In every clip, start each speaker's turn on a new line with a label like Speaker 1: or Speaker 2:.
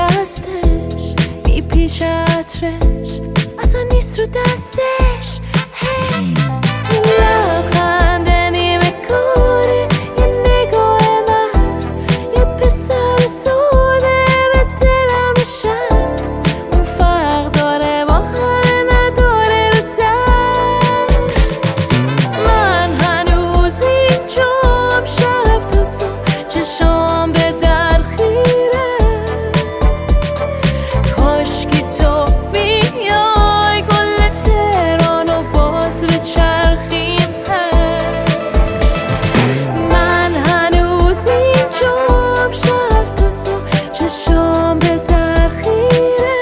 Speaker 1: هستش، میپیچه عطرش اصلا نیست رو دستش. هی لبخنده نیمه کوره، یه نگاه مست، یه پسر سوده به دلم نشست. اون فرق داره با همه نداره رو دست. من هنوز اینجام شب تا صبح، چشام به در خیره. کاشکی تو بیای کل تهرانو باز به چرخیم. من هنوز اینجام شب تا صبح، چشام به در خیره.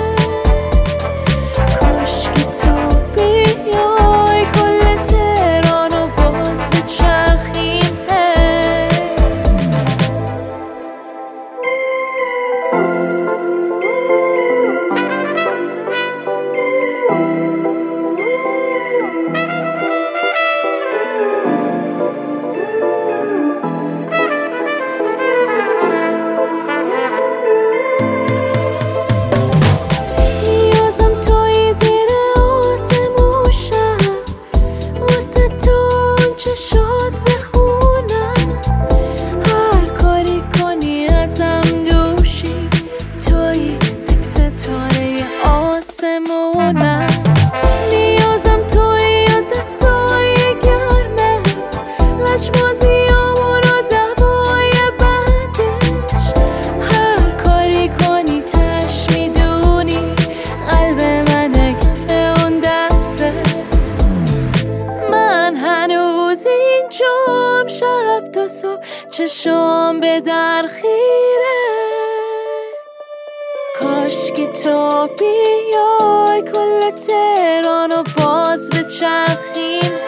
Speaker 1: کاشکی تو بیای کل تهرانو باز به چرخیم. نیازم توی زیر آسمون شب، واسه تو اون چشات بخونم. هر کاری کنی ازم دوشی، توی تک ستاره آسمونم. نیازم توی دستای گرمه، لجبازیامون و دوای بعدش. هر کاری کنی تش میدونی، قلب منه کف اون دسته. من هنوز اینجام شب تا صبح، چشام به در خیره. کاشکی تو بیای کل تهرانو باز به چرخیم.